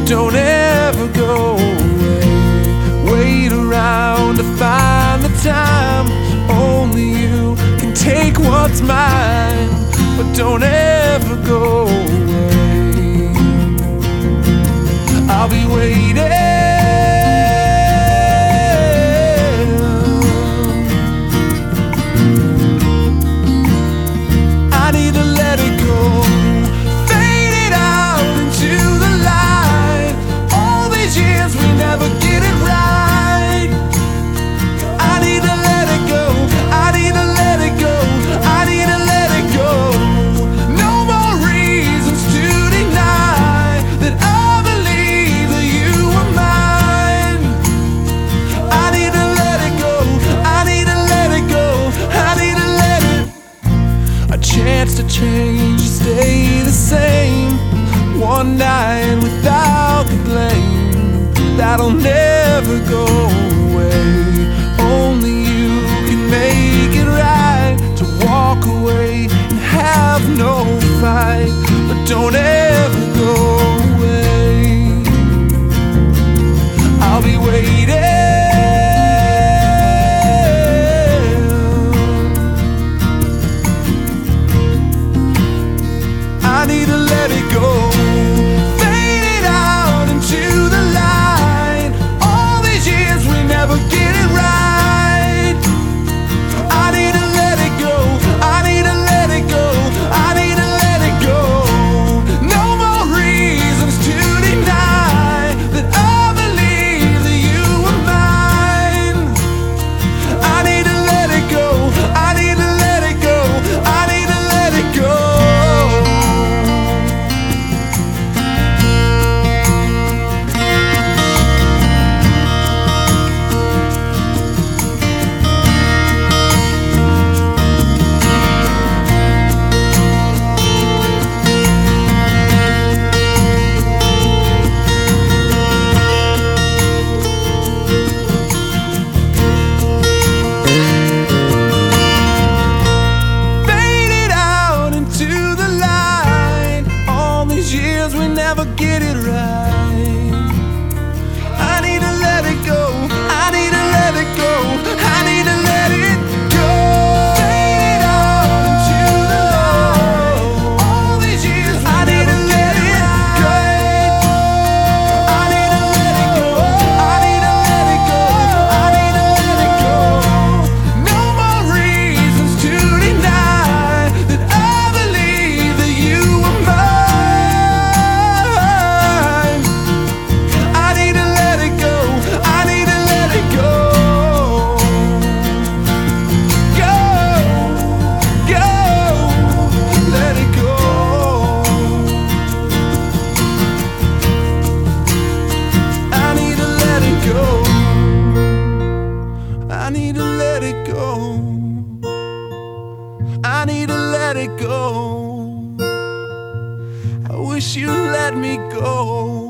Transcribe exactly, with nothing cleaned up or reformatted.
don't ever go away. Wait around to find the time. Only you can take what's mine, but don't ever go away. I'll be waiting. Chance to change, stay the same. One night without the blame, that'll never go away. Only you can make it right. To walk away and have no fight, but don't ever go away. I'll be waiting. I need to let it go. Fade it out into the light. All these years we never get it right. I need to let it go. I need to let it go. I need to let it go. No more reasons to deny that I believe that you were mine. I need to let it go. I need to let it go. I need to let it go. We never get it right. I need to let it go. I need to let it go. I need to let it go. Fade out into the light. All these years we I need to let it go. I need to let it go. I need to let it go. I need to let it go. No more reasons to deny that I believe that you were mine. I need to let it go. I need to let it go. I wish you'd let me go.